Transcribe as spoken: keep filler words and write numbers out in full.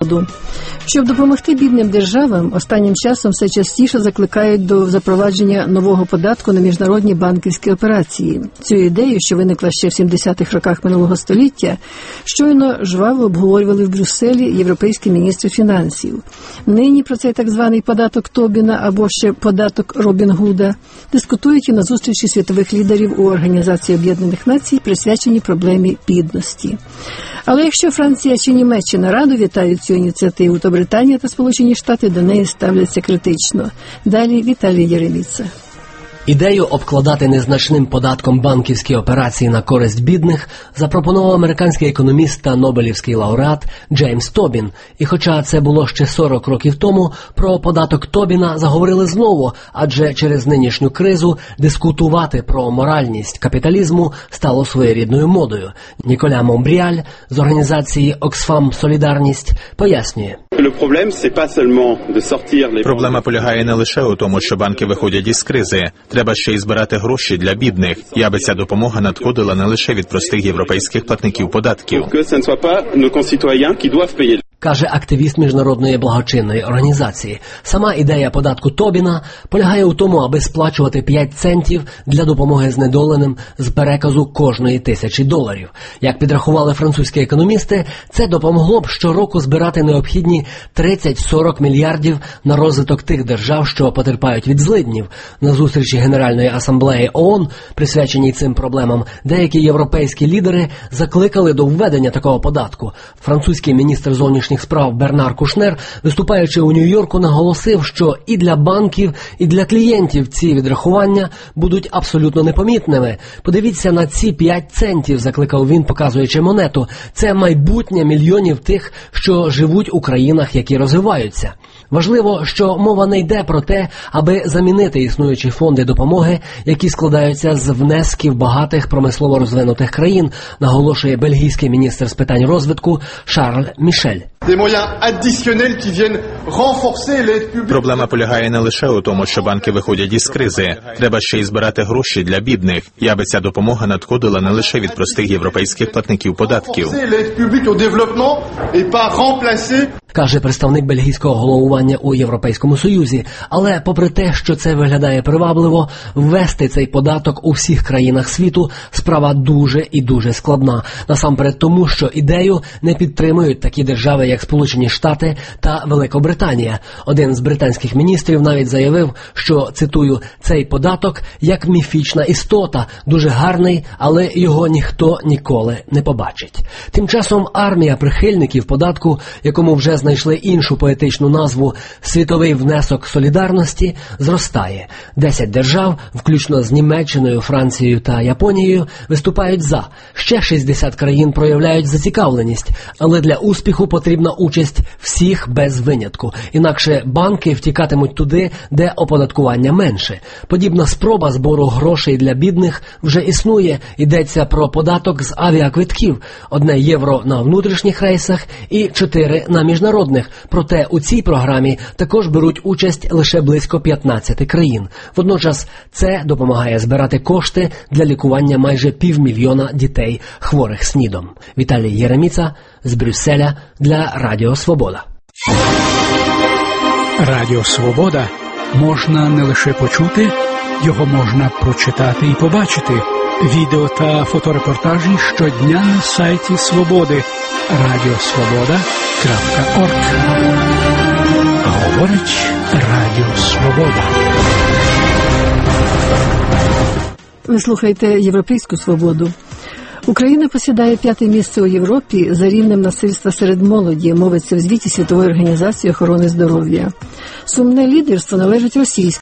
Свободу. Щоб допомогти бідним державам, останнім часом все частіше закликають до запровадження нового податку на міжнародні банківські операції. Цю ідею, що виникла ще в сімдесятих роках минулого століття, щойно жваво обговорювали в Брюсселі європейські міністри фінансів. Нині про цей так званий податок Тобіна або ще податок Робін Гуда дискутують і на зустрічі світових лідерів у Організації Об'єднаних Націй, присвячені проблемі бідності. Але якщо Франція чи Німеччина радо вітають цю ініціативу, то Британія та Сполучені Штати до неї ставляться критично. Далі Віталій Єреміца. Ідею обкладати незначним податком банківські операції на користь бідних запропонував американський економіст та нобелівський лауреат Джеймс Тобін. І хоча це було ще сорок років тому, про податок Тобіна заговорили знову, адже через нинішню кризу дискутувати про моральність капіталізму стало своєрідною модою. Ніколя Монбріаль з організації Оксфам Солідарність пояснює. Проблема полягає не лише у тому, що банки виходять із кризи. Треба ще й збирати гроші для бідних, і аби ця допомога надходила не лише від простих європейських платників податків. Каже активіст міжнародної благочинної організації. Сама ідея податку Тобіна полягає у тому, аби сплачувати п'ять центів для допомоги знедоленим з переказу кожної тисячі доларів. Як підрахували французькі економісти, це допомогло б щороку збирати необхідні тридцять-сорок мільярдів на розвиток тих держав, що потерпають від злиднів. На зустрічі Генеральної асамблеї ООН, присвяченій цим проблемам, деякі європейські лідери закликали до введення такого податку. Французький міністр зовнішніх справ Бернар Кушнер, виступаючи у Нью-Йорку, наголосив, що і для банків, і для клієнтів ці відрахування будуть абсолютно непомітними. Подивіться на ці п'ять центів, закликав він, показуючи монету. Це майбутнє мільйонів тих, що живуть у країнах, які розвиваються. Важливо, що мова не йде про те, аби замінити існуючі фонди допомоги, які складаються з внесків багатих промислово розвинутих країн, наголошує бельгійський міністр з питань розвитку Шарль Мішель. Проблема полягає не лише у тому, що банки виходять із кризи. Треба ще й збирати гроші для бідних, і аби ця допомога надходила не лише від простих європейських платників податків. Каже представник бельгійського головування у Європейському Союзі. Але попри те, що це виглядає привабливо, ввести цей податок у всіх країнах світу справа дуже і дуже складна. Насамперед тому, що ідею не підтримують такі держави, як Сполучені Штати та Великобританія. Один з британських міністрів навіть заявив, що, цитую, «цей податок як міфічна істота, дуже гарний, але його ніхто ніколи не побачить». Тим часом армія прихильників податку, якому вже знайшли іншу поетичну назву «світовий внесок солідарності», зростає. Десять держав, включно з Німеччиною, Францією та Японією, виступають за. Ще шістдесят країн проявляють зацікавленість, але для успіху потрібна участь всіх без винятку. Інакше банки втікатимуть туди, де оподаткування менше. Подібна спроба збору грошей для бідних вже існує. Йдеться про податок з авіаквитків. Одне євро на внутрішніх рейсах і чотири на міжнародних. Проте у цій програмі також беруть участь лише близько п'ятнадцять країн. Водночас це допомагає збирати кошти для лікування майже півмільйона дітей, хворих снідом. Віталій Єреміца з Брюсселя для Радіо Свобода. Радіо Свобода можна не лише почути, його можна прочитати і побачити. Відео та фоторепортажі щодня на сайті Свободи радіосвобода крапка орг. Говорить Радіо Свобода. Ви слухаєте Європейську Свободу. Україна посідає п'яте місце у Європі за рівнем насильства серед молоді, мовиться в звіті Світової організації охорони здоров'я. Сумне лідерство належить російській